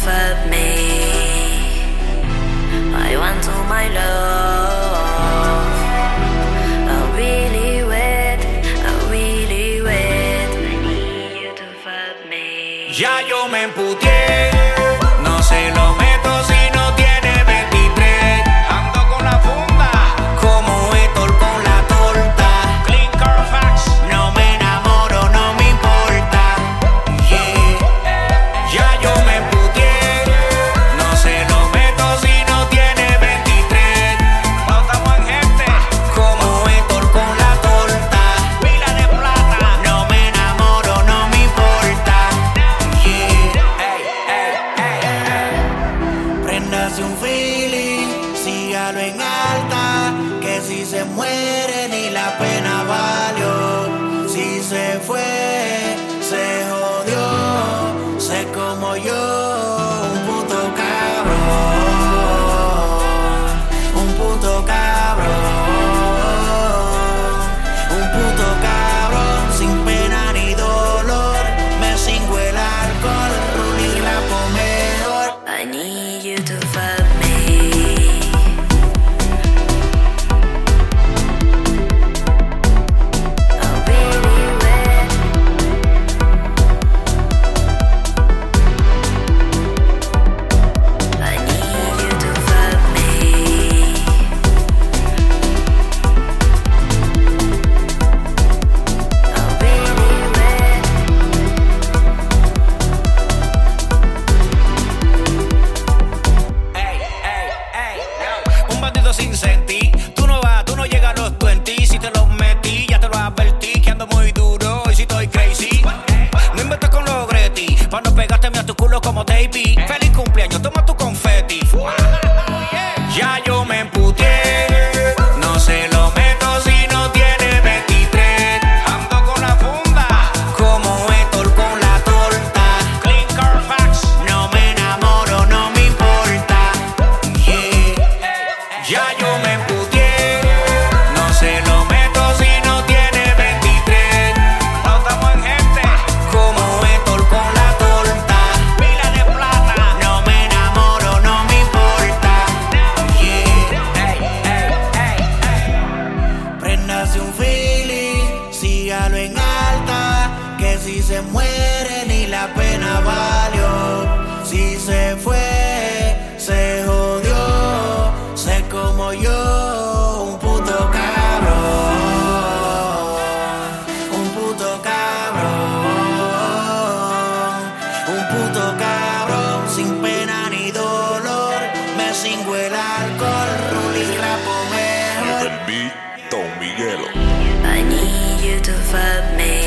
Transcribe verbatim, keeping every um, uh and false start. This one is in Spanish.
fuck me. I want all my love. I really wait, I really wait. I need you to fuck me. Ya yo me emputé, no se lo meto si no tiene veintitrés. Ando con la funda, Como Héctor con la torta. Clean Carfax. No me enamoro, no me importa. Yeah. Ya yo me emputé, no se lo meto si no tiene veintitrés. No estamos en gente, Como Héctor con la torta. pila de plata. No me enamoro, no me importa. Yeah. Ey, ey, ey, ey. Préndase un feeling, sígalo en alta. Que si se muere ni la pena valió. Si se fue, se jodió. Sé como yo, un puto cabrón. Un puto cabrón. Un puto cabrón sin pena ni dolor. Me cingo el alcohol, y la mejor. I need you to fuck me. I really wait. I need you to fuck me. I really wait. Ey, ey, ey. Un bandido sin sentir. Tú no vas, tú no llegas a los veinte. Si te los metí, ya te lo advertí. Que ando muy duro y si estoy crazy. No inventes con los Greti. Pa' no pegarte a tu culo como tapey. Feliz cumpleaños, toma tu confeti. Ya yo me emputé. No se lo meto si no tiene veintitrés. Ando con la funda, Como Héctor con la torta. Clean Carfax. No me enamoro, no me importa. Yeah. Ya yo me emputé. No se lo meto si no tiene veintitrés. No estamos en gente, Como Héctor con la torta. pila de plata. No me enamoro, no me importa. Yeah. Ey, ey, ey, ey. Préndase un feeling, sígalo en alta. Que si se muere ni la pena valió. Si se fue, se jodió. Sé como yo, un puto cabrón. Un puto cabrón. Un puto cabrón sin pena ni dolor. Me cingo el alcohol, y rapo mejor. El beat, Don Miguelo. I need you to fuck me.